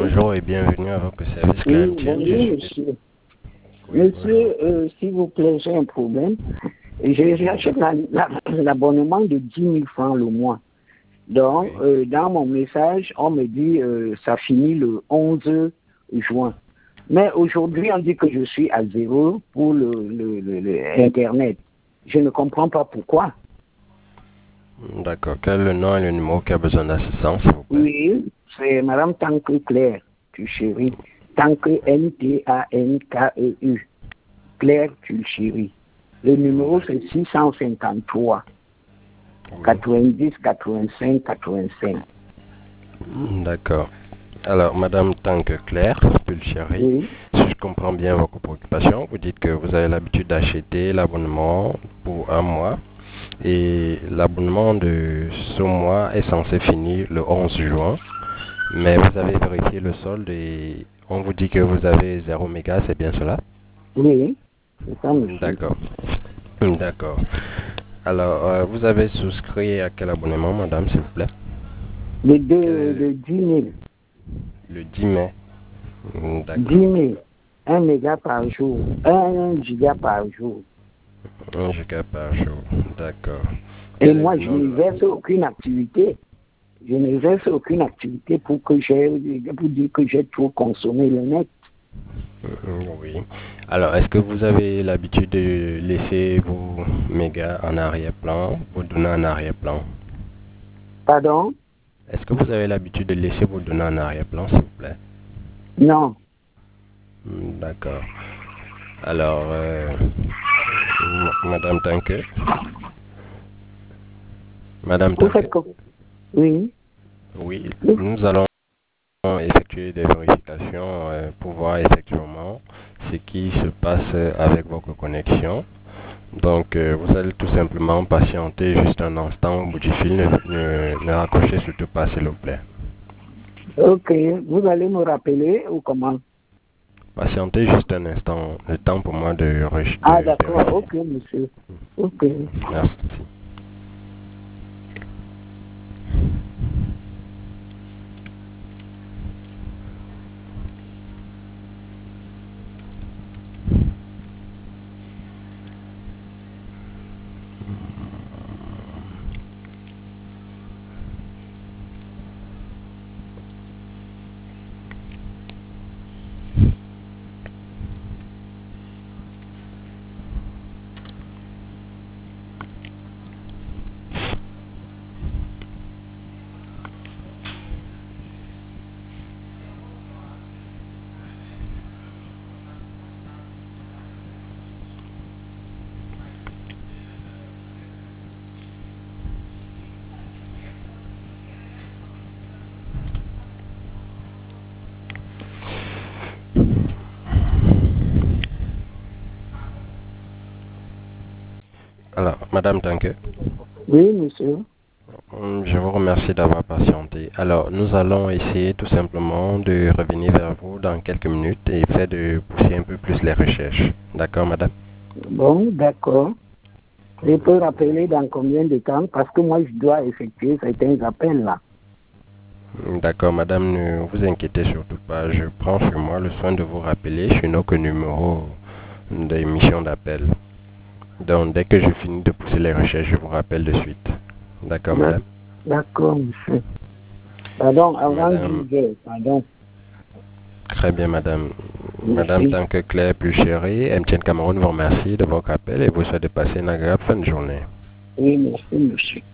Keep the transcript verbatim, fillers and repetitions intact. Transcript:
bonjour et bienvenue à votre service Oui, clientèle. bonjour, Je suis- monsieur. Monsieur, euh, s'il vous plaît, j'ai un problème. Je- J'achète la- la- l'abonnement de dix mille francs le mois. Donc, Oui. euh, dans mon message, on me dit euh, ça finit le onze juin. Mais aujourd'hui, on dit que je suis à zéro pour le, le, le- le Internet. Je ne comprends pas pourquoi. D'accord. Quel est le nom et le numéro qui a besoin d'assistance, s'il vous plaît? Oui, c'est Madame Tanque Claire, Tulchéry. Tanque N T A N K E U. Claire Tulchéry. Le numéro c'est six cent cinquante-trois Oui. quatre-vingt-dix quatre-vingt-cinq quatre-vingt-cinq. D'accord. Alors, Madame Tanque Claire, Pulchéry, Oui, si je comprends bien votre préoccupation, vous dites que vous avez l'habitude d'acheter l'abonnement pour un mois et l'abonnement de ce mois est censé finir le onze juin, mais vous avez vérifié le solde et on vous dit que vous avez zéro méga, c'est bien cela? oui, c'est ça, monsieur. D'accord. D'accord. Alors, euh, vous avez souscrit à quel abonnement, madame, s'il vous plaît? Le, deux, Quel- le dix mille. Le dix mai. Hmm, dix D'accord. mille. un méga par jour. un giga par jour. un giga par jour. D'accord. Et Quel est moi, le je nom de ne la- verse aucune activité. Je ne verse aucune activité pour que j'ai, pour dire que j'ai trop consommé le net. Hmm, Oui. Alors, est-ce que vous avez l'habitude de laisser vos mégas en arrière-plan, vos données en arrière-plan? Pardon? Est-ce que vous avez l'habitude de laisser vos données en arrière-plan, s'il vous plaît? Non. Hmm, D'accord. Alors, euh, m- Madame Tanque, Madame Vous faites Tanque, quoi? Oui. oui, Oui. nous allons effectuer des vérifications euh, pour voir effectivement ce qui se passe avec votre connexion. Donc, euh, vous allez tout simplement patienter juste un instant au bout du fil. Ne, ne, ne raccrochez surtout pas, s'il vous plaît. Ok. Vous allez me rappeler ou comment? Patientez juste un instant, le temps pour moi de, re- Ah, de d'accord. vérifier. Ok, monsieur. Ok. Merci. Alors, Madame Tanque, Oui, monsieur. hum, je vous remercie d'avoir patienté. Alors, nous allons essayer tout simplement de revenir vers vous dans quelques minutes et faire de pousser un peu plus les recherches. D'accord, madame? Bon, d'accord. Je peux rappeler dans combien de temps? Parce que moi, je dois effectuer certains appels là. D'accord, madame, ne vous inquiétez surtout pas. Je prends sur moi le soin de vous rappeler sur notre numéro d'émission d'appel. Donc, dès que je finis de pousser les recherches, je vous rappelle de suite. D'accord, D'ac- madame? D'accord, monsieur. Pardon, avant Madame, dix heures, pardon. très bien, madame. Madame Merci. Tanque Claire Pluchéry, M T N Cameroun vous remercie de votre appel et vous souhaite de passer une agréable fin de journée. Oui, merci, monsieur.